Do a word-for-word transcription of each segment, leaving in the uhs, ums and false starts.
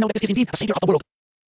know that this is indeed the Savior of the world.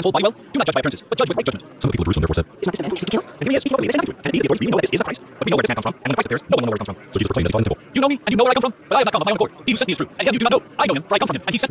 man's whole body well, do not judge by appearances, but judge with right judgment. Some of the people of Jerusalem therefore said, Is not this the man who seeks to kill? And here he is, speaking openly, they say nothing to it. And indeed, according to we know that this is the Christ. But we know where this man comes from, and when the Christ appears, no one will know where he comes from. so Jesus proclaimed that he taught in the temple. You know me, and you know where I come from, but I have not come of my own accord. He who sent me is true, and yet you do not know. I know him, for I come from him, and he sent me.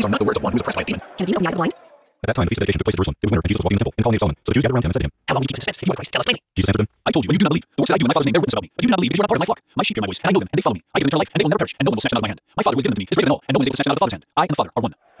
These are not the words of one who is oppressed by a demon. Can a demon open the eyes of the blind? At that time, the feast of dedication took place at Jerusalem. It was winter, and Jesus was walking in the temple in the colony of Solomon. So the Jews gathered around him and said to him, How long will you keep suspense? If you are the Christ, tell us plainly. Jesus answered them, I told you, and you do not believe. The works that I do in my Father's name bear witness about me. But you do not believe because you are not part of my flock. My sheep hear my voice, and I know them, and they follow me. I give them eternal life, and they will never perish, and no one will snatch them out of my hand. My Father who has given them to me is greater than all, and no one is able to snatch them out of the Father's hand. I and the Father are one.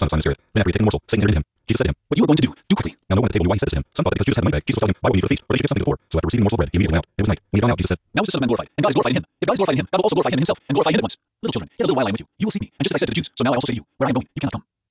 the son of Simon Iscariot. Then after he had taken a morsel, Satan entered into him. Jesus said to him, What you are going to do, do quickly. Now no one at the table knew why he said this to him. Some thought that because Judas had the money bag, Jesus was telling him, buy what we need for the feast, or they should give something to the poor. So after receiving a morsel of bread, he immediately went out. It was night. When he had gone out, Jesus said, Now is the Son of Man glorified, and God is glorified in him. If God is glorified in him, God will also glorify him in himself, and glorify him at once. Little children, yet a little while I am with you. You will seek me, and just as I said to the Jews, so now I also say to you, where I am going, you cannot come.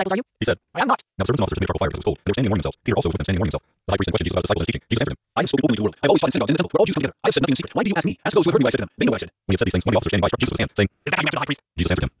disciples are you? He said, I am not. now the servants and officers made a charcoal fire because it was cold, and they were standing and warming themselves. Peter also was with them standing and warming himself. The high priest then questioned Jesus about the disciples and his teaching. Jesus answered him, I have spoken openly to the world. I have always taught in synagogues and in the temple, where all Jews come together. I have said nothing in secret. Why do you ask me? Ask those who have heard me what I said to them. They know what I said. when he had said these things, one of the officers standing by struck Jesus with his hand, saying, Is that how you answer the high priest? Jesus answered him,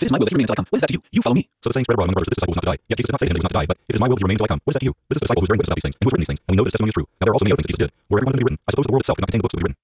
If it is my will that he remain until I come, what is that to you? You follow me. So the saying spread abroad among the brothers that this disciple was not to die. Yet Jesus did not say to him that he was not to die, but it is my will that he remain until I come. What is that to you? This is the disciple who is bearing witness about these things, and who has written these things, and we know that his testimony is true. Now there are also many other things that Jesus did. Were every one of them to be written, I suppose the world itself could not contain the books that would be written.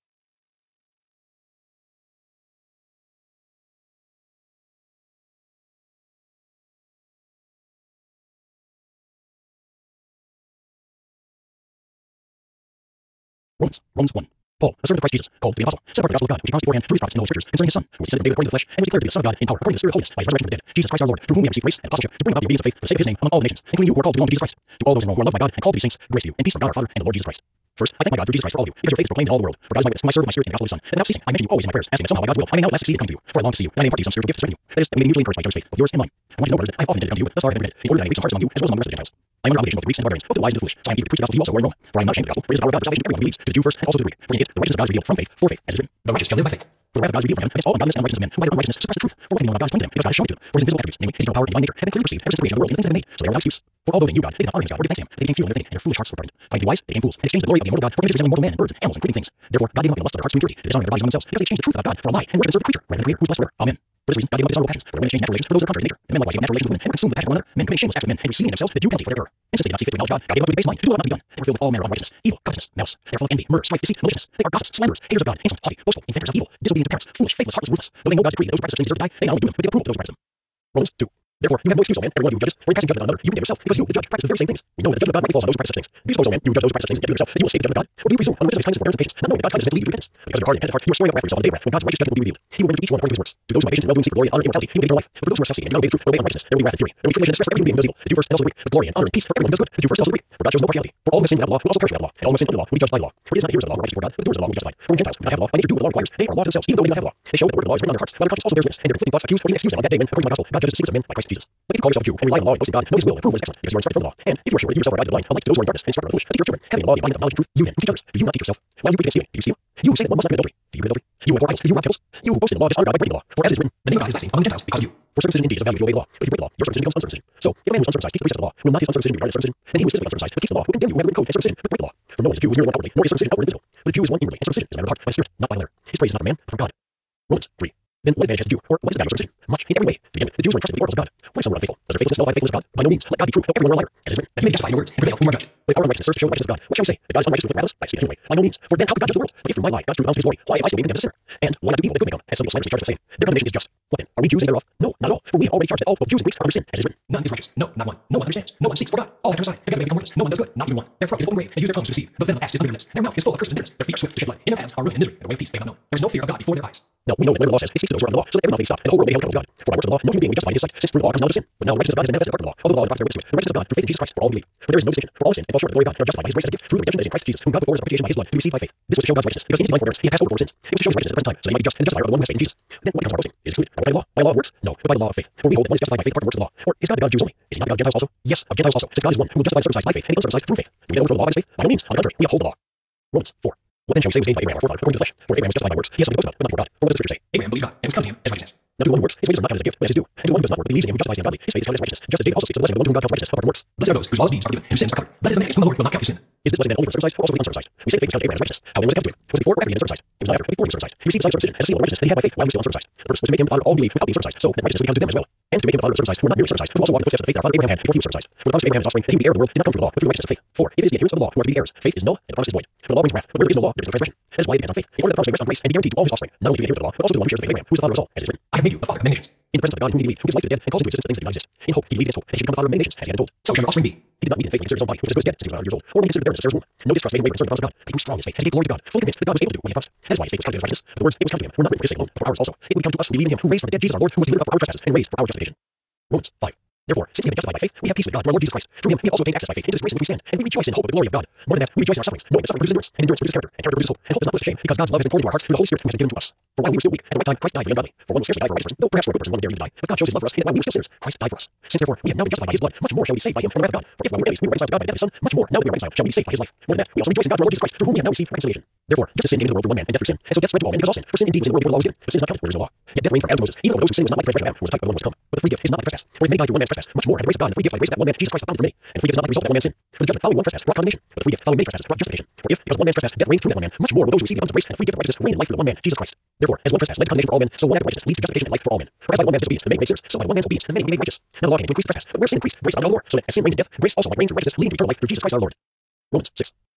Romans, Romans one. Paul, a servant of Christ Jesus, called to be an apostle, set apart the gospel of God, which he promised beforehand through his prophets in the Holy Scriptures, concerning his Son, who was descended from David according to the flesh, and was declared to be the Son of God in power, according to the Spirit of holiness, by his resurrection from the dead, Jesus Christ our Lord, through whom we have received grace and apostleship to bring about the obedience of faith for the sake of his name among all the nations, including you who are called to belong to Jesus Christ. To all those in Rome who are loved by God and called to be saints, grace to you, and peace from God our Father and the Lord Jesus Christ. First, I thank my God through Jesus Christ for all of you, because your faith is proclaimed in all the world. For God is my witness, whom I serve with my spirit in the gospel of his Son. And without ceasing, I mention you always in my prayers, asking that somehow by God's will I may now at last succeed in coming to you. For I long to see you, and I may impart to you some spiritual gift to strengthen you. That is, that we may be mutually encouraged by each other's faith, both yours and mine. I want you to know, brothers, that I have often intended to come to you, but thus far have been prevented, in order that I may make some hearts among you, as well as among the rest of the Gentiles. I am under obligation both to Greeks and to barbarians, both to the wise and to the foolish. So I am eager to preach the gospel to you also who are in Rome. For I am not ashamed of the gospel, for it is the power of God for salvation to everyone who believes, to the Jew first and also to the Greek. For in it the righteousness of God is revealed from faith for faith, as it is written, the righteous shall live by faith. For the wrath of God is revealed from him against all ungodliness and unrighteousness of men, who by their unrighteousness suppress the truth. For what can be known about God is plain to them, because God has shown it to them. For his invisible attributes, namely his eternal power and divine nature, have been clearly perceived ever since the creation of the world, and the things that have been made, so they are without excuse. For although they knew God, they did not honor him as God or give thanks to him, they became futile in their thinking, and their foolish hearts were darkened. Finding to be wise, they became fools, and exchanged the glory of the immortal God for images resembling mortal men and birds and animals and creeping things. Therefore God gave up in the lust of their hearts to impurity, to dishonor their bodies among themselves, because they exchanged the truth about God for a lie, and worshiped and served the creature rather than the Creator, who is blessed forever. Amen. For this reason, God gave up dishonorable passions, for when men exchange natural relations for those that are contrary to nature, and men likewise gave up natural relations with women, and were consumed with passion for one another. Men commit shameless acts with men, and receiving in themselves the due penalty for their error. And since they did not seek to acknowledge God, God gave up to a base mind, to do what ought not to be done. They were filled with all manner of unrighteousness, evil, covetousness, malice. They are full of envy, murder, strife, deceit, maliciousness. They are gossips, slanderers, haters of God, insolent, haughty, boastful, inventors of evil, disobedient to parents, foolish, faithless, heartless, ruthless. Though they know God's decree that those who practice such things deserve to die, they not only do them, but they approve of those who practice them. Romans two. Therefore, you have no excuse, O man, every one of you who judges, for in casting judgment on another, you condemn yourself, because you, the judge, practice the very same things. We know that the judgment of God rightly falls on those who practice such things. Do you suppose, O man, you who judge those who practice such things, and yet do yourself, that you will escape the judgment of God? Or do you presume on the wisdom of his kindness and forbearance and patience, not knowing that God's kindness is meant to lead you to repentance? Because of your hard and heart, you are storing up wrath for yourself on the day of wrath, when God's righteous judgment will be revealed. He will render to each one according to his works. To those who by patience and well-doing seek the glory and honor and immortality, he will give eternal life. But for those who are self-seeking and do not obey the truth, but obey unrighteousness, there will be wrath and fury. There will be tribulation and distress for every human being who does evil. The Jew first and also the Greek, but glory and honor and peace for everyone who does good. The Jew first and also the Greek. For God shows no partiality. For all who have sinned without the law will also perish without the law, and all who have sinned under the law will be judged by the law. For it is not the hearers of the law who are righteous before God, but the doers of the law will be justified. For when Gentiles, who do not have the law, by nature do what the law requires, they are a law to themselves, even though they do not have the law. They show that the word of the law is written on their hearts, while their conscience also bears witness, and their conflicting thoughts accuse or even excuse them on that day when, according to my gospel, God judges the secrets of men by Christ Jesus. But if you call yourself a Jew and rely on the law and boast in God, know his will and prove what is excellent, because you are instructed from the law. And if you are sure that you yourself are guided by the blind, unlike to those who are in darkness and instructed by the foolish, teach your children, having the law the embodiment of knowledge and truth, you then teach others. Do you not teach yourself? While you preach against stealing, do you steal? You who say that one must not commit adultery, do you commit adultery? You who abhor idols, do you rob temples? You who boast in the law dishonor God by breaking the law. For as it is written, the name of God is blasphemed among the Gentiles because of you. For circumcision indeed is of value if you obey the law, but if you break the law, your circumcision becomes uncircumcision. So, if a man who is uncircumcised keeps the precepts of the law, will not his uncircumcision be regarded as circumcision? And he who is physically uncircumcised but keeps the law will condemn you who have written code as circumcision but break the law. For no one is a Jew who is merely one outwardly, nor is circumcision outward and visible. But a Jew is one inwardly, and circumcision is a matter of the heart, by the Spirit, not by the letter. His praise is not from man, but from God. Romans three. Then what advantage has the Jew, or what is the value of circumcision? Much, in every way. To begin with, the Jews were entrusted with the oracles of God. Why some were unfaithful? Does their faithfulness nullify the faithfulness of God? By no means. Let God be true, though everyone were a liar. As it is written, that you may justify your words and prevail when you are judged. But if our unrighteousness serves to show the righteousness of God, what shall we say? That God is unrighteous with wrath? By speaking humanly. By no means. For then how could God judge the world? But if through my lie God's truth abounds to his glory, why am I still being condemned as a sinner? And why not do evil that good may come, as some people slanderously charge of saying? Their condemnation is just. What then? Are we Jews and better off? No, not at all. For we have already charged that all, both Jews and Greeks, are under sin, as it is written. None is righteous. No, not one. No one understands. No one seeks for God. All have turned aside. Together they become worthless. No one does good. Not even one. Their throat is open grave. They use their tongues to deceive. But then the past is unbitterness. Their mouth is full of curses and bitterness. Their feet are swift to shed blood. In their paths are ruin and misery. Their way of peace they have not known. There is no fear of God before their eyes. No, we know that whatever the law says, it speaks to those who are under the law, so that every mouth may be stopped, and the whole world may be held accountable to God. For by works of the law, no human being will be justified in his sight, since through the law comes knowledge of sin. But now the righteousness of God is manifested apart from the law, although the law and the prophets bear witness to it. The righteousness of God through faith in Jesus Christ for all who believe. For there is no distinction, for all sin and fall short of the glory of God, and are justified by his grace as a gift through the redemption that is in Christ Jesus, whom God before his propitiation by his blood to receive by faith. This was to show God's righteousness, because in his divine forbearance he had passed over for sins. It was to show his righteousness at the present time, so that he might be just and justified of the one who has faith in Jesus. Then what becomes our boasting? It is excluded. By what kind of law? By the law of works? No, but by the law of faith. For we hold that one is justified by faith apart from works of the law. Or is God the God of Jews only? Is he not the God of Gentiles also? Yes, of Gentiles also, since God is one who will justify the circumcised by faith and the uncircumcised through faith. Do we then overthrow the law by his faith? By no means. On the contrary, we uphold the law. Romans four. What then shall we say was gained by Abraham our forefather according to the flesh? For Abraham was justified by works. He has something to boast about, but not before God. For what does the scripture say? Abraham believed God, and it was counted to him as righteousness. Now to the one who works, his wages are not counted as a gift, but as his due. And to the one who does not work, but believes in him who justifies the ungodly, his faith is counted as righteousness. Just as David also speaks of the blessing of the one to whom God counts righteousness apart from works. Blessed are those whose lawless deeds are forgiven, and whose sins are covered. Blessed is the man whom the Lord will not count his sin. Is this blessing then only for the circumcised, or also for the uncircumcised? We say faith was counted to Abraham as righteousness. How then was it counted to him? Was it before or after he had been circumcised? It was not after, but before he was circumcised. He received some circumcision as a seal of righteousness that he had by faith while he was still uncircumcised. The purpose was to make him the father of all who believe without being circumcised, so that righteousness would be counted to them as well. And to make him the father of circumcised, who were not merely circumcised, who also walked in the footsteps of the faith that our father Abraham had before he was circumcised. For the promise of Abraham's offspring that he would be heir of the world did not come through the law, but through the righteousness of faith. For if it is the adherents of the law who are to be the heirs, faith is null and the promise is void. For the law brings wrath, but where there is no law, there is no transgression. That is why it depends on faith, in order that the promise may rest on grace and be guaranteed to all his offspring, not only to the adherents of the law, but also to the one who shares the faith of Abraham, who is the father of us all, as it is written. I have made you the father of many nations. In the presence of the God whom he believed, who gives life to the dead and calls into existence the things that do not exist. In hope he believed and told that he should become the father of many nations, as he had been told. So shall your offspring be. He did not need in faith when he considered his own body, which was as good as dead, since he was one hundred years old, or when he considered the barrenness of Sarah's womb. No distrust made him waver concerning the promise of God. He grew strong in his faith, as he gave glory to God, fully convinced that God was able to do what he had promised. That is why his faith was counted as righteousness. The words it was counted to him were not written for his sake alone, but for ours also. It would come to us who believe in him, who raised from the dead Jesus our Lord, who was delivered up for our trespasses and raised for our justification. Romans five. Therefore, since we have been justified by faith, we have peace with God through our Lord Jesus Christ. Through him we have also obtained access by faith into this grace in which we stand, and we rejoice in hope of the glory of God. More than that, we rejoice in our sufferings, knowing that suffering produces endurance, and endurance produces character, and character produces hope, and hope does not put us to shame, because God's love has been poured into our hearts through the Holy Spirit who has been given to us. For while we were still weak, at the right time Christ died for the ungodly. For one will scarcely die for a righteous person, though perhaps for a good person one would dare even to die. But God shows his love for us in that while we were still sinners, Christ died for us. Since therefore we have now been justified by his blood, much more shall we be saved by him from the wrath of God. For if while we were enemies we were reconciled to God by the death of his Son, much more now that we are reconciled shall we be saved by his life. More than that, we also rejoice in God through our Lord Jesus Christ, through whom we have now received reconciliation. Therefore, just as sin came into the world through one man, and death through sin, and so death spread to all men because all sin. For sin indeed was in the world before the law was given, but sin is not counted where there is no law. Yet death reigned from Adam to Moses, even over those whose sin was not like the transgression of Adam, who was a type of the one who was to come. But the free gift is not like trespass. For if many died through one man's trespass, much more have the grace of God and the free gift by grace of that one man, Jesus Christ, abounded for many. And the free gift is not like the result of that one man's sin. For the judgment following one trespass brought condemnation, but the free gift following many trespasses brought justification. For if, because one man's trespass, death reigned through that one man, much more will those who receive the abundance of grace and the free gift of righteousness reign in life through the one man, Jesus Christ. Therefore, as one trespass led to condemnation for all men, so one act of righteousness leads to justification and life for all men. For as by one man's disobedience the many were made sinners, so by one man's obedience the many will be made righteous. Now the law came to increase the trespass, but where sin increased, grace abounded all the more, so that as sin reigned in death, grace also might reign through righteousness leading to eternal life through Jesus Christ our Lord. Romans six.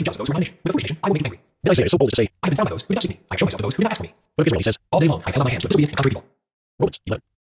be jealous of those who are my nation. With a foolish nation, I will make thee angry. Then Isaiah is so bold as to say, I have been found by those who did not seek me. I have shown myself to those who did not ask for me. But of Israel he says, all day long I have held out my hands to the disobedient and contrary people. Romans eleven.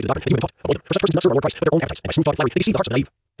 contrary to the doctrine that you have been taught. Avoid them. For such persons do not serve our Lord Christ, but their own appetites, and by smooth talk and flattery, they deceive the hearts of the naive.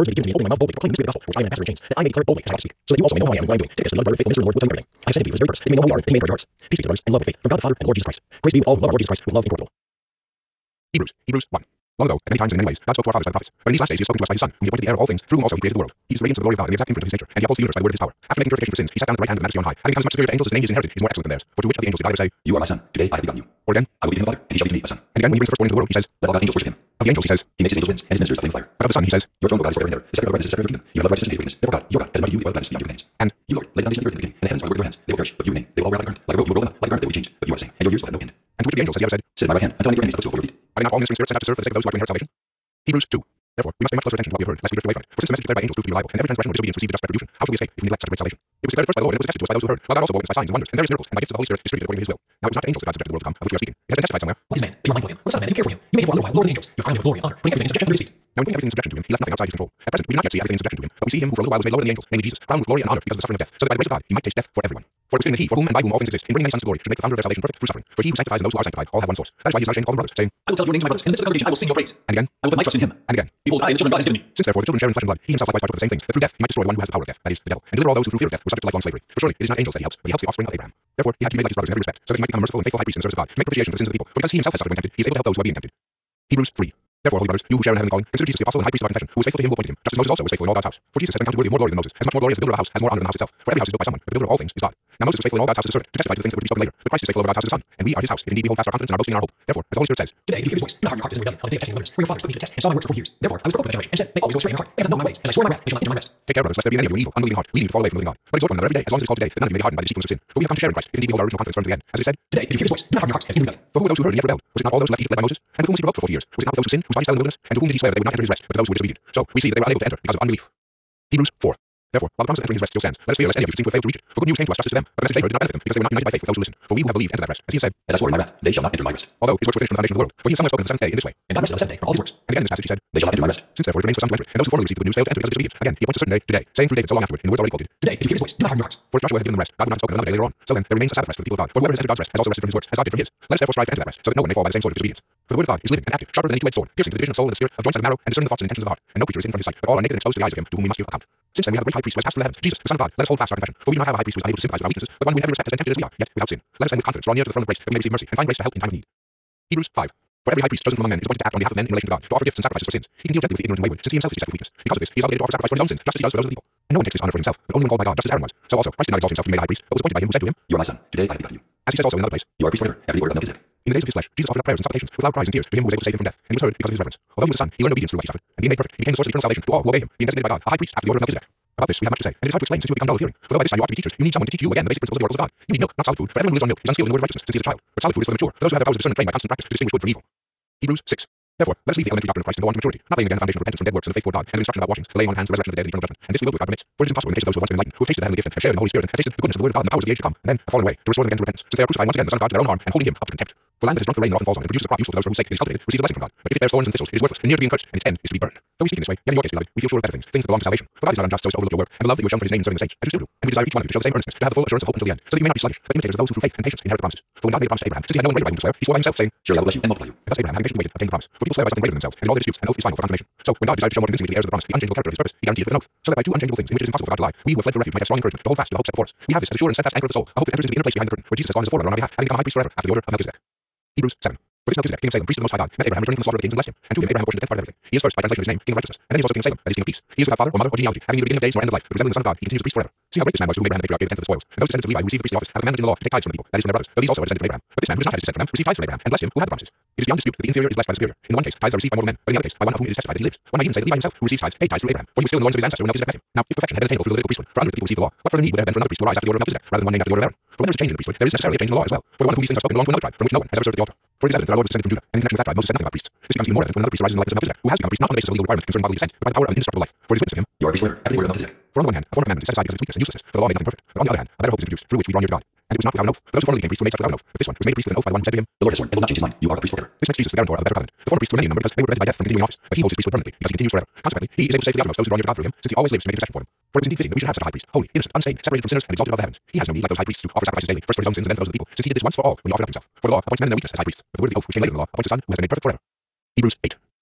words may be given to me, opening my mouth boldly, proclaiming the mystery of the gospel, which I am ambassador in chains, that I may declare boldly as I speak, so that you also may know who I am and what I am doing. Take this to the blood, faith, and minister of the Lord, will tell you everything. I have said to you, for this very purpose, that you may know who we are, and may encourage your hearts. Peace be to your brothers, and love with faith, from God the Father and the Lord Jesus Christ. Praise be with all who love our Lord Jesus Christ, with love incorruptible. Hebrews, Hebrews one. Long ago, at many times and in many ways, God spoke to our fathers by the prophets. But in these last days he has spoken to us by his Son, whom he appointed the heir of all things, through whom also he created the world. He is the radiance of the glory of God and the exact imprint of his nature, and he upholds the universe by the word of his power. After making purification for sins, he sat down at the right hand of the majesty on high. Having become as much superior to angels as the name he is inherited is more excellent than theirs. For to which of the angels did I ever say, You are my son, today I have begotten you. Or again, I will be to him a father, and he shall be to me a son. and again when he brings the firstborn into the world, he says, Let all God's angels worship him. of the angels he says, He makes his angels winds, and his ministers a flame of fire. but of the Son he says, Your throne, O God, is forever and ever. The scepter of your brightness is the scepter of your kingdom. You have loved righteousness and hated wickedness. Therefore God, your God, has anointed you with oil of gladness beyond your companions. and You, Lord, laid the foundation of the earth in the beginning, and the heavens are the work of your hands. They will perish, but you remain. They will all wear out like a garment. Like a robe, you will roll them up. Like a garment, they will be changed. But you are the same, and your years will have no end. and to which of the angels has he ever said, Sit at my right hand, until I make your enemies a footstool for your feet. are they not all ministering spirits sent out to serve for the sake of those who are to inherit salvation? Hebrews two. Therefore, we must pay much closer attention to what we have heard, lest we drift away from it. For since the message declared by angels proved to be reliable, and every transgression or disobedience received just retribution, how shall we escape if we neglect such a great salvation? It was declared first by the Lord, and it was attested to us by those who heard, while God also bore witness by signs and wonders, and various miracles, and by gifts of the Holy Spirit distributed according to his will. Now it was not to angels that God subjected the world to come, of which we are speaking. It has been testified somewhere. What is man? That you are mindful of him. What is the Son of Man that you care for him? You made him for a little while lower than the angels. You have crowned him with glory and honor, putting everything in subjection under his feet. Now in putting everything in subjection to him, he left nothing outside his control. At present, we do not yet see everything in subjection to him, but we see him who for a little while was made lower than the angels, namely Jesus, crowned with glory and honor because of the suffering of death, so that by the grace of God he might taste death for everyone. For it was fitting that he, for whom and by whom all things exist, in bringing many sons to glory, should make the founder of their salvation perfect through suffering. For he who sanctifies and those who are sanctified all have one source. That is why he is not ashamed to call them brothers, saying, I will tell your names, my brothers. In the midst of the congregation, I will sing your praise. and again, I will put my trust in him. and again. Behold, I and the children God has given me. Since therefore the children share in flesh and blood, he himself likewise partook of the same thing, that through death he might destroy the one who has the power of death, that is, the devil, and deliver all those who through fear of death were subject to lifelong slavery. For surely it is not angels that he helps, but he helps the offspring of Abraham. Therefore he had to be made like his brothers in every respect, so that he might become a merciful and faithful high priest in the service of God, to make propitiation for the sins of the people. For because he himself has suffered when tempted, he is able to help those who are being tempted. Hebrews three. Therefore, holy brothers, you who share in heavenly calling, consider Jesus the apostle and high priest of our confession, who was faithful to him who appointed him, just as Moses also was faithful in all God's house. For Jesus has been counted worthy of more glory than Moses. As much more glory as the builder of a house has more honor than the house itself. For every house is built by someone, but the builder of all things is God. Now Moses was faithful in all God's house as a servant, to testify to the things that would be spoken later. But Christ is faithful over God's house as a son, and we are his house, if indeed we hold fast our confidence and our boasting in our hope. Therefore, as the Holy Spirit says, Today, if you hear his voice, do not harden your hearts as in rebellion on the day of testing the wilderness, where your fathers put me to the test, and saw my works for forty years. Therefore, I was provoked with that generation, and said, May all go astray in their heart. They have not known my ways, and I swore in my wrath, they shall not enter my rest. take care, brothers, lest there be in any of you an evil, unbelieving heart, leading you to fall away from the living God. But exhort one another every day, as long as it is called today, that none of you may be hardened by the deceitfulness of sin. For we have come to share in Christ, if indeed we hold our original confidence firm to the end. As it is said, Today, if you hear his voice, do not harden your hearts as in rebellion. for who of those who heard and yet rebelled? Was it not all those who left Egypt led by Moses? And with whom was he provoked for forty years? Was it not those who sinned, whose bodies fell in the wilderness? And to whom did he swear that they would not enter his rest, but to those who were disobedient? So we see that they were unable to enter because of unbelief. Hebrews four. Therefore, while the promise of entering his rest still stands, let us fear lest any of you seem to have failed to reach it. For good news came to us just as to them, but the message they heard did not benefit them, because they were not united by faith with those who listened. For we who have believed enter that rest. As he has said, As I swore in my wrath, they shall not enter my rest. although his works were finished from the foundation of the world. For he has somewhere spoken of the seventh day in this way. And God rested on the seventh day from all his works. And again in this passage he said, They shall not enter my rest. since therefore it remains for some to enter it, and those who formerly received the good news failed to enter because of disobedience. Again, he appoints a certain day, today, saying through David so long afterward, in the words already quoted. Today, if you hear his voice, do not harden your hearts. For if Joshua had given them rest, God would not have spoken another day later on. So then there remains a Sabbath rest for the people of God. For whoever has entered God's rest has also rested from his works, as God did from his. Let us therefore strive to enter that rest, so that no one may fall by the same sword of disobedience. For the word of God is living and active, sharper than any two-edged sword, piercing to the division of soul and the spirit, of joints and marrow, and discerning the thoughts and intentions of the heart. And no creature is hidden from his sight, but all are naked and exposed to the eyes of him to whom we must give account. Since then we have a great high priest who has passed through the heavens, Jesus, the Son of God. Let us hold fast our confession. For we do not have a high priest who is unable to sympathize with our weaknesses, but one who in every respect has been tempted as we are, yet without sin. Let us then with confidence draw near to the throne of grace, that we may receive mercy and find grace to help in time of need. Hebrews five. For every high priest chosen from among men is appointed to act on behalf of men in relation to God, to offer gifts and sacrifices for sins. He can deal gently with the ignorant and wayward, since he himself is beset with weakness. Because of this, he is obligated to offer sacrifice for his own sins, just as he does for those of the people. And no one takes this honor for himself, but only when called by God, just as Aaron was. So also Christ did not exalt himself to be made a high priest, but was appointed by him who said to him, You are my son, today I have begotten you. as he says also in another place, You are a priest forever, after the order of Melchizedek. in the days of his flesh, Jesus offered up prayers and supplications with loud cries and tears to him who was able to save him from death, and he was heard because of his reverence. Although he was a son, he learned obedience through what he suffered, and being made perfect, he became the source of eternal salvation to all who obey him, being designated by God a high priest after the order of Melchizedek. About this we have much to say, and it is hard to explain since you have become dull of hearing. For though by this time you ought to be teachers, you need someone to teach you again the basic principles of the oracles of God. You need milk, not solid food. For everyone who lives on milk is unskilled in the word of righteousness, since he is a child. But solid food is for the mature, for those who have their powers of discernment trained by constant practice to distinguish good from evil. Hebrews six. Therefore, let us leave the elementary doctrine of Christ and go on to maturity, not laying again the foundation of repentance from dead works and the faith toward God, and of instruction about washings, the laying on of hands, the resurrection of the dead, and eternal judgment. And this we will do if God permits. For it is impossible in the case of those who have once been enlightened, who have tasted the heavenly gift and have shared in the Holy Spirit, and have tasted the goodness of the word of God and the powers of the age to come, and then have fallen away, to restore them again to repentance, since they are crucifying once again the Son of God to their own harm, and holding him up to contempt. For land that is drunk with rain often falls on it, and produces a crop useful to those for whose sake it is cultivated, receives a blessing from God. But if it bears thorns and thistles, it is worthless, and near to being cursed, and its end is to be burned. Though we speak in this way, yet in your case, beloved, we feel sure of better things, things that belong to salvation. For God is not unjust so as to overlook your work, and the love that you have shown for his name in serving the saints, as you still do. And we desire each one of you to show the same earnestness, to have the full assurance of hope until the end, so that you may not be sluggish, but imitators of those who through faith and patience inherit the promises. For when God made a promise to Abraham, since he had no one greater by whom to swear, he swore by himself, saying, Surely I will bless you and multiply you. and thus Abraham, having patiently waited, obtained the promise. For people swear by something greater than themselves, and in all their disputes, an oath is final for confirmation. So when God desired to show more convincingly to the heirs of the promise the unchangeable character of his purpose, he guaranteed it with an oath, so that by two unchangeable things in which it is impossible for God to lie, we who have fled for refuge might have strong encouragement to hold fast to the hope set before us. We have this as a sure and steadfast anchor of the soul, a hope that enters into the inner place behind the curtain, where Jesus has gone as a forerunner on our behalf, having become a high priest forever after the order of Melchizedek. Hebrews seven. For this Melchizedek, king of Salem, priest of the Most High God, met Abraham returning from the slaughter of the kings and blessed him, and to him Abraham apportioned the tenth part of everything. He is first, by translation of his name, king of righteousness, and then he is also king of Salem, that is king of peace. He is without father or mother or genealogy, having neither beginning of days nor end of life, but resembling the Son of God, he continues a priest forever. See how great this man was to whom Abraham the patriarch gave a tenth of the spoils. And those descendants of Levi who received the priestly office have commanded in the law to take tithes from the people, that is from their brothers, though these also are descended from Abraham. But this man who does not have his descent from them received tithes from Abraham, and blessed him who had the promises. It is beyond dispute that the inferior is blessed by the superior. In the one case, tithes are received by mortal men, but in the other case, by one of whom it is testified that he lives. One might even say that Levi himself, who receives tithes, paid tithes through Abraham, for he was still in the loins of his ancestor when Melchizedek met him. Now, if perfection had been attainable through the Levitical priesthood, for under it the people received the law, what further need would there have been for another priest to arise after the order of Melchizedek, rather than one named after the order of Aaron? For when there is a change in the priesthood, there is necessarily a change in the law as well. For the one of whom these things are spoken belongs to another tribe, from which no one has ever served at the altar. For it is evident that our Lord was descended from Judah, and in connection with that tribe Moses said nothing about priests. This becomes even more evident when another priest arises in the likeness of Melchizedek, who has become a priest not on the basis of the legal requirement concerning bodily descent, but by the power of an indestructible life. For it is witness of him, You are a priest forever, after the order of Melchizedek. for on the one hand, a form of commandment is set aside because of its weakness and uselessness, for the law made nothing perfect. But on the other hand, a better hope is introduced, through which we draw near to God. And it was not without an oath. For those who formerly became priests were made such without an oath. But this one was made a priest with an oath by the one who said to him, The Lord has sworn, and will not change his mind. You are a priest forever. this makes Jesus the guarantor of the better covenant. The former priests were many in number because they were prevented by death from continuing office, but he holds his priesthood permanently because he continues forever. Consequently, he is able to save to the uttermost those who draw near to God through him, since he always lives to make intercession for them. For it was indeed fitting that we should have such a high priest, holy, innocent, unstained, separated from sinners, and exalted above the heavens. He has no need, like those high priests, to offer sacrifices daily, first for his own sins and then for those of the people, since he did this once for all when he offered up himself. For the law appoints men in their weakness as high priests, but the word of the oath which came later in the law appoints the Son who has been made perfect forever. Hebrews eight.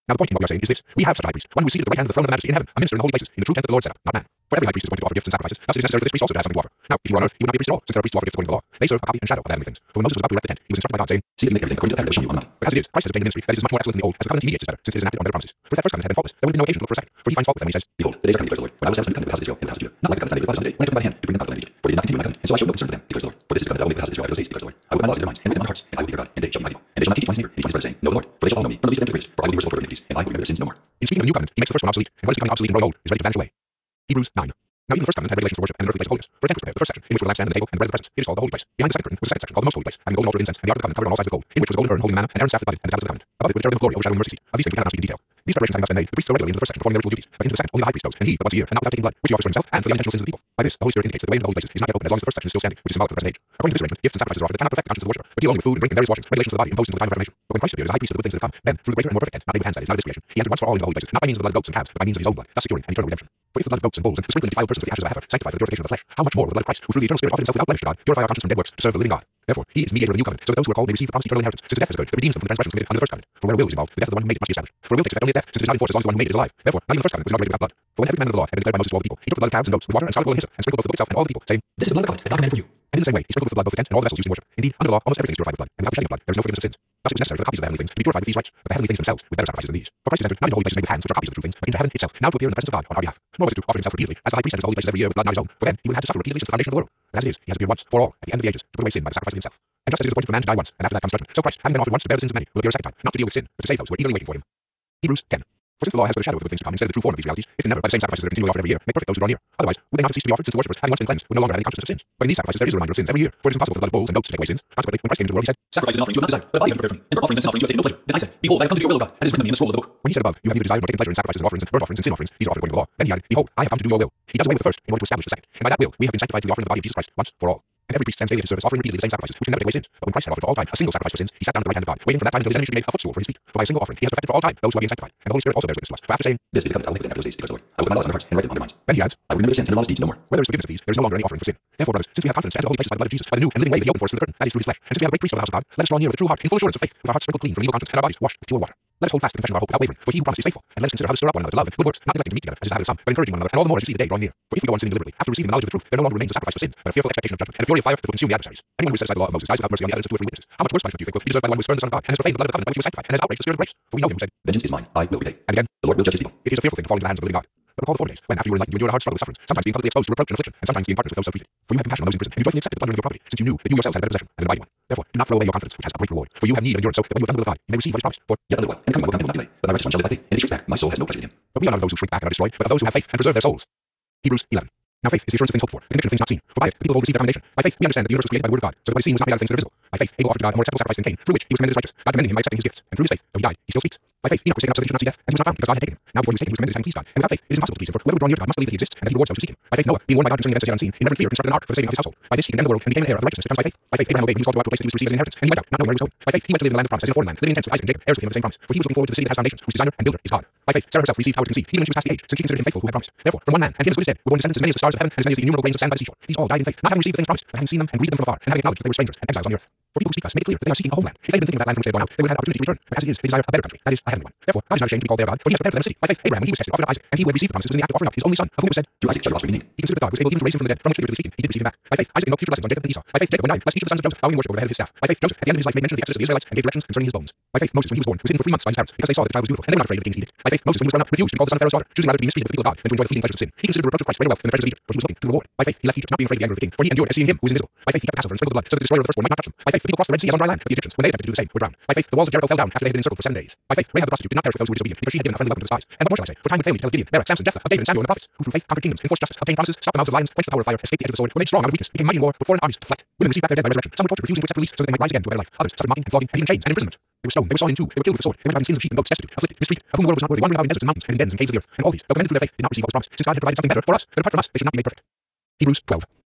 Now the point in what we are saying is this: we have such a high priest, one who is seated at the right hand of the throne of the majesty in heaven, a minister in the holy places, in the true tent that the Lord set up, not man. For every high priest is appointed to offer gifts and sacrifices. Thus it is necessary for this priest also to have something to offer. Now, if he were on earth, he would not be a priest at all, since there are priests who offer gifts according to the law. They serve a copy and shadow of the heavenly things. For when Moses was about to erect the tent, he was instructed by God, saying, See that you make everything according to the pattern that was shown you on the mount. But as it is, Christ has obtained a ministry that is much more excellent than the old, as the covenant he mediates is better, since it is enacted on better promises. For if that first covenant had been faultless, there would have been no occasion to look for a second. For he finds fault with them, and he says, Behold, the days are coming, declares the Lord, when I will establish a new covenant with the house of Israel and the house of Judah, not like the covenant I made with the fathers on the day when I took them by the hand to bring them out of the land of Egypt. For they did not continue in my covenant, and so I showed no concern for them, declares the Lord. For this is the covenant I will make with the house of Israel after those days, declares the Lord. I will put my laws in their minds, and within their hearts, and I will be their God, and they shall be my people. And they shall not teach each one his neighbor, and each one his brother, saying, Know the Lord, for they shall all know me, from the least of them to the greatest. For I will be merciful toward their iniquities, and I will remember their sins no more. in speaking of the new covenant, he makes the first one obsolete, and what is becoming obsolete and growing old is ready to vanish away. Hebrews nine. Now even the first covenant had regulations for worship and an earthly place of holiness. For a tent was prepared, the first section, in which were the lampstand and the table and the bread of the presence, it is called the holy place. Behind the second curtain was the second section, called the most holy place, having golden altar of incense, and the ark of the covenant covered on all sides with gold, in which was a golden urn holding the manna, and Aaron's staff divided, and the tablets of the covenant. Above it was the cherubim of glory overshadowing the mercy seat. Of these things we cannot now speak in detail. These preparations having thus been made, the priests go regularly into the first section performing their ritual duties, but into the second only the high priest goes, and he but once a year, and not without taking blood, which he offers for himself and for the unintentional sins of the people. By this, the Holy Spirit indicates that the way into the holy places is not yet open as long as the first section is still standing, which is symbolic of the present age. According to this arrangement, gifts and sacrifices are offered that cannot perfect the conscience of the worshiper, but deal only with food and drink and various washings, regulations of the body imposed until the time of reformation. But when Christ appeared as a high priest of the good things that come, then through the greater and more perfect tent, not made with hands, that is, not of this creation, he entered once for all into the holy places, not by means of the blood of goats and calves, but by means of his own blood, thus securing an eternal redemption. For if the blood of goats and bulls and the sprinkling of defiled persons with the ashes of a heifer sanctify for the purification of the flesh, how much more will the blood of Christ, who through the eternal Spirit offered himself without blemish to God, purify our conscience from dead works to serve the living God? Therefore, he is the mediator of the new covenant, so that those who are called may receive the promised eternal inheritance, since the death is good, that redeems them from the transgressions committed under the first covenant. For where a will is involved, the death of the one who made it must be established. For a will takes effect only at death, since it is not enforced as long as the one who made it is alive. Therefore, not even the first covenant was inaugurated without blood. For when every commandment of the law had been declared by Moses to all the people, he took the blood of calves and goats with water and soluble in hyssop, and sprinkled both the book itself and all the people, saying, This is the blood of the covenant that God commanded for you. And in the same way, he sprinkled with the blood both the tent and all the vessels used in worship. Indeed, under the law, almost everything is purified with blood, and without the shedding of blood, there is no forgiveness of sins. Thus it was necessary for the copies of the heavenly things to be purified with these rites, but the heavenly things themselves with better sacrifices than these. For Christ is entered not into holy places made with hands, which are copies of the true things, but into heaven itself, now to appear in the presence of God on our behalf. Nor was it to offer himself repeatedly, as the high priest enters the holy places every year with blood not his own, for then he would have to suffer repeatedly since the foundation of the world. But as it is, he has appeared once for all, at the end of the ages, to put away sin by the sacrifice of himself. And just as it is appointed for man to die once, and after that comes judgment, so Christ, having been offered once to bear the sins of many, will appear a second time, not to deal with sin, but to save those who are eagerly waiting for him. Hebrews ten. For since the law has but a shadow of the things to come instead of the true form of these realities, it can never, by the same sacrifices that are continually offered every year, make perfect those who draw near. Otherwise, would they not have ceased to be offered, since the worshippers, having once been cleansed, would no longer have any consciousness of sins? But in these sacrifices there is a reminder of sins every year, for it is impossible for the blood of bulls and goats to take away sins. Consequently, when Christ came into the world, he said, Sacrifices and offerings you have not desired, but body you have prepared for me, and burnt offerings and sin offerings you have taken no pleasure. Then I said, Behold, I have come to do your will, O God, as is written of me in the scroll of the book. When he said above, you have neither desired nor taken pleasure in sacrifices and offerings and burnt offerings and sin offerings, these are offered according to the law. Then he added, Behold, I have come to do your will. He does away with the first in order to establish the second. And by that will, we have been sanctified through the offering of the body of Jesus Christ once for all. And every priest stands daily at his service, offering repeatedly the same sacrifices, which can never take away sins. But when Christ had offered for all time a single sacrifice for sins, he sat down at the right hand of God, waiting from that time until his enemies should be made a footstool for his feet. For by a single offering, he has perfected for all time those who are being sanctified. And the Holy Spirit also bears witness to us. For after saying, This is the covenant I will make with them after those days, declares the Lord. I will put my laws on their hearts and write them on their minds. then he adds, I will remember their sins and their lawless deeds no more. where there is forgiveness of these, there is no longer any offering for sin. Therefore, brothers, since we have confidence to enter the holy places by the blood of Jesus, by the new and living way that he opened for us through the curtain, that is through his flesh, and since we have a great priest of the house of God, let us draw near with a true heart, in full assurance of faith, with our hearts sprinkled clean from evil conscience, and our bodies washed with pure water. Let us hold fast the confession of our hope without wavering, for he who promised is faithful. And let us consider how to stir up one another to love and good works, not neglecting to meet together, as is the habit of some, but encouraging one another, and all the more as you see the day drawing near. For if we go on sinning deliberately, after receiving the knowledge of the truth, there no longer remains a sacrifice for sin, but a fearful expectation of judgment, and a fury of fire that will consume the adversaries. Anyone who sets aside the law of Moses dies without mercy on the evidence of two or three witnesses. How much worse punishment do you think will be deserved by the one who has spurned the Son of God, and has profaned the blood of the covenant by which he was sanctified, and has outraged the Spirit of grace? For we know him who said, Vengeance is mine, I will repay. And again, The Lord will judge his people. it is a fearful thing to fall into the hands of the living God. But recall the former days, when after you were enlightened, you endured a hard struggle with sufferings, sometimes being publicly exposed to reproach and affliction, and sometimes being partners with those so treated. For you had compassion on those in prison, and you joyfully accepted the plundering of your property, since you knew that you yourselves had a better possession and an abiding one. Therefore, do not throw away your confidence, which has a great reward. For you have need of endurance, so that when you have done the will of God, you may receive what is promised. For Yet a little while, and coming my will come will not delay. But my righteous one shall live by faith, and if he shrinks back, my soul has no pleasure in him. But we are not of those who shrink back and are destroyed, but of those who have faith and preserve their souls. Hebrews eleven. Now faith is the assurance of things hoped for, the conviction of things not seen. For by it, the people of old received their commendation. By faith, we understand that the universe was created by the word of God, so that what is seen was not made out of things that are visible. By faith, Abel offered to God a more acceptable sacrifice than Cain, through which he was commended as righteous, God commending him by accepting his gifts. And through his faith, though he died, he still speaks. By faith, Enoch was taken up so that he should not see death, and he was not found, because God had taken him. Now before he was taken, he was commended as having pleased God. And without faith, it is impossible to please him, for whoever would draw near to God must believe that he exists, and that he rewards those who seek him. By faith, Noah, being warned by God concerning events yet unseen, in reverent fear constructed an ark for the saving of his household. By this he condemned the world and became an heir of the righteousness that comes by faith. By faith, Abraham obeyed when he was called to go out to a place that he was to receive as an inheritance, and he went out, not knowing where he was going. By faith, he went to live in the land of promise, as in a foreign land, living in tents with Isaac and Jacob, heirs with him of the same promise. For he was looking forward to the city that has foundations, whose designer and builder is God. By faith, Sarah herself received how it conceived, even when she was past the age, since she considered him faithful who had promised. Therefore, from one man, and him as good as dead, were born descendants as many as the stars of heaven, and as many as the innumerable grains of sand by the seashore. These all died in faith, not having received the things promised, but having seen them and breathed them from afar, and having acknowledged that they were strangers and exiles on the earth. For people who speak thus make it clear that they are seeking a homeland. If they had been thinking of that land from which they had gone out, they would have had opportunity to return. But as it is, they desire a better country, that is, a heavenly one. Therefore, God is not ashamed to be called their God, for he has prepared for them a city. By faith, Abraham, when he was tested, offered up Isaac, and he who had received the promises was in the act of offering up his only son, of whom it was said, Through Isaac shall your offspring be named. he considered that God was able even to raise him from the dead, from which figuratively speaking, he did receive him back. By faith, Isaac invoked future blessings on Jacob and Esau. By faith, Jacob, when dying, blessed each of the sons of Joseph, bowing in worship over the head of his staff. By faith, Joseph, at the end of his life, made mention of the exodus of the Israelites and gave directions concerning his bones. By faith, Moses, when he was born, was hidden for three months by his parents, because they saw that the child was beautiful, and they were not afraid of the king's edict. By faith, Moses, when he was grown up, refused to be called the son of Pharaoh's daughter, choosing rather to be mistreated with the people of God than to enjoy the fleeting pleasures of sin. He considered the reproach of Christ greater wealth than the treasures of Egypt, for he was looking to the reward. By faith, he left Egypt, not being afraid of the anger of the king, for he endured as seeing him who is invisible. By faith, he kept the Passover and sprinkled the blood, so that the destroyer of the firstborn might not touch them. By faith, the people crossed the Red Sea as on dry land, but the Egyptians, when they attempted to do the same, were drowned. By faith, the walls of Jericho fell down after they had been encircled for seven days. By faith, Rahab the prostitute did not perish with those who were disobedient, because she had given a friendly welcome to the spies. And what more shall I say? For time would fail me to tell of Gideon, Barak, Samson, Jephthah, of David, and Samuel, and the prophets, who through faith conquered kingdoms, enforced justice, obtained promises, stopped the mouths of lions, quenched the power of fire, escaped the edge of the sword, were made strong out of weakness, became mighty in war, put foreign armies to flight. Women received back their dead by resurrection. Some were tortured, refusing to accept release, so that they might rise again to a better life. Others suffered mocking and flogging, and even chains and imprisonment. They were stoned, they were sawn in two, they were killed with the sword, they went about in skins of sheep and goats, destitute, afflicted, mistreated, of whom the world was not worthy, wandering about in deserts and mountains, and in dens and caves of the earth. And all these, though commended through their faith, did not receive what was promised, since God had provided something better for us, but apart from us, they should not be made perfect. Hebrews twelve.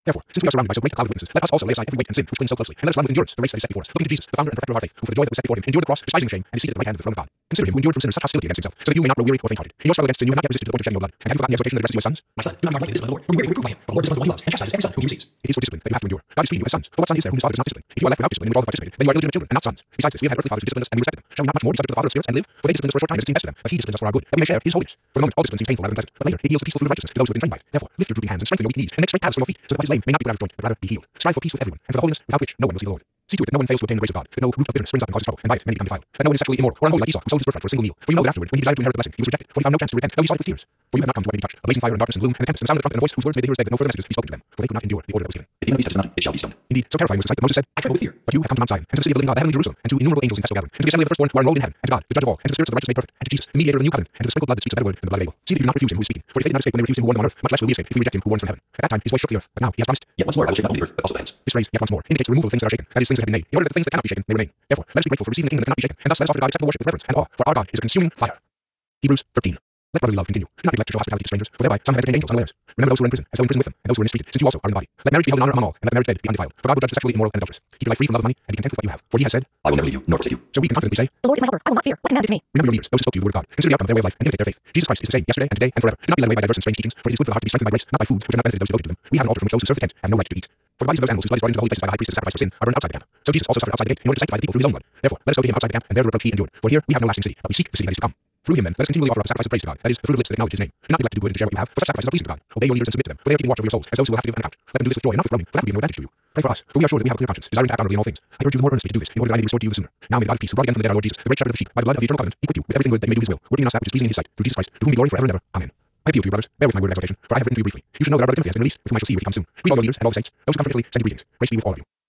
Therefore, since we are surrounded by so great a cloud of witnesses, let us also lay aside every weight and sin which clings so closely, and let us run with endurance the race that is set before us, looking to Jesus, the founder and perfecter of our faith, who for the joy that was set before him endured the cross, despising the shame, and is seated at the right hand of the throne of God. Consider him who endured from sinners such hostility against himself, so that you may not grow weary or faint-hearted. In your struggle against sin, you have not yet resisted to the point of shedding your blood. And have you forgotten the exhortation that addresses you as sons? My son, do not regard lightly the discipline of the Lord, for we weary, we reprove by him. For the Lord disciplines the one he loves, and chastises every son whom he receives. It is for discipline that you have to endure. God is treating you as sons. For what son is there whom his father does not discipline? If you are left without discipline and with all participated, then you are illegitimate children and not sons. Besides this, we have had earthly fathers who disciplined us, and we respect them. Shall we not much more be subject to the Father of spirits and live? For they discipline us for a short time as it seems best to them, but he disciplines us for our good, that we may share his holiness. For the moment, all discipline seems painful rather than pleasant, but later it yields the peaceful fruit of righteousness to those who have been trained by it. Therefore, lift your drooping hands and strengthen your weak knees, and make straight paths for your feet, so that what is lame may not be put out of joint, but rather be healed. Strive for peace with everyone, and for the holiness without which no one will see the Lord. See to it that no one fails to obtain the grace of God, that no root of bitterness springs up and causes trouble, and by it many become defiled. That no one is sexually immoral, or unholy like Esau, who sold his birthright for a single meal. For you know that afterward, when he desired to inherit the blessing, he was rejected, for he found no chance to repent, though he sought it with tears. For you have not come to where they touched, a blazing fire and darkness and gloom, and a tempest, and the sound of the trumpet, and a voice whose words made the hearers beg that no further messages be spoken to them, for they could not endure the order that was given. If he these touches not, it shall be stoned. Indeed, so terrifying was the sight that Moses said, I tremble with fear. But you have come to Mount Zion, and to the city of the living God, the heavenly Jerusalem, and to innumerable angels in festal gathering, and to the assembly of the firstborn who are enrolled in heaven, and to God, the judge of all, and to the spirits of the righteous made perfect, and to Jesus, the mediator of the new covenant, and to the sprinkled blood that speaks a better word than the blood of Abel. See that you do not refuse him who is speaking, for if they did not escape when they refused him who warned them on earth, much less will we escape if we reject him who warns from heaven. At that time his voice shook the earth, but now he has promised. Yet once more I will shake not only the earth, but also the heavens. This phrase, yet once more, indicates the removal of things that are shaken, that is, things that have been made, in order that the things that cannot be shaken may remain. Therefore, let us be grateful for receiving the kingdom that cannot be shaken, and thus let us offer to God acceptable worship with reverence and awe, for our God is a consuming fire. Hebrews thirteen. Let brotherly love continue. Do not neglect to show hospitality to strangers, for thereby some have entertained angels unawares. Remember those who are in prison, as though in prison with them, and those who are mistreated, since you also are in the body. Let marriage be held in honor among all, and let the marriage bed be undefiled. For God will judge the sexually immoral and adulterous. Keep your life free from love of money, and be content with what you have. For he has said, I will never leave you, nor forsake you. So we can confidently say, The Lord is my helper. I will not fear. What command is to me? remember your leaders, those who spoke to you the word of God. Consider the outcome of their way of life, and imitate their faith. Jesus Christ is the same yesterday and today and forever. Do not be led away by diverse and strange teachings, for it is good for the heart to be strengthened by grace, not by foods which are not benefited those who devoted to them. We have an altar from which those who serve the tent have no right to eat. For the bodies of those animals whose blood is brought into the holy places by the high priest as a sacrifice for sin are burned outside the camp. So Jesus also suffered outside the gate in order to sanctify the people through his own blood. Therefore, let us go to him outside the camp, and there the reproach he endured. For here we have no lasting city, but we seek the city that is to come. Through him then, let us continually offer up a sacrifice of praise to God, that is, the fruit of lips that acknowledge his name. Do not neglect to do good and to share what you have, for such sacrifices are pleasing to God. Obey your leaders and submit to them, for they are keeping watch over your souls, as those who will have to give an account. Let them do this with joy and not with groaning, for that will be of no advantage to you. Pray for us, for we are sure that we have a clear conscience, desiring to act honorably in all things. I urge you the more earnestly to do this, in order that I may be restored to you the sooner. Now may the God of peace, who brought again from the dead our Lord Jesus, the great shepherd of the sheep, by the blood of the eternal covenant, equip you with everything good that you may do his will, working in us that which is pleasing in his sight, through Jesus Christ, to whom be glory forever and ever. Amen. I appeal to you, brothers, bear with my word of exhortation, for I have written to you briefly. You should know that our brother Timothy has been released, with whom I shall see you if he comes soon. Greet all your leaders and all the saints. Those who come frequently send you greetings. Grace be with all of you.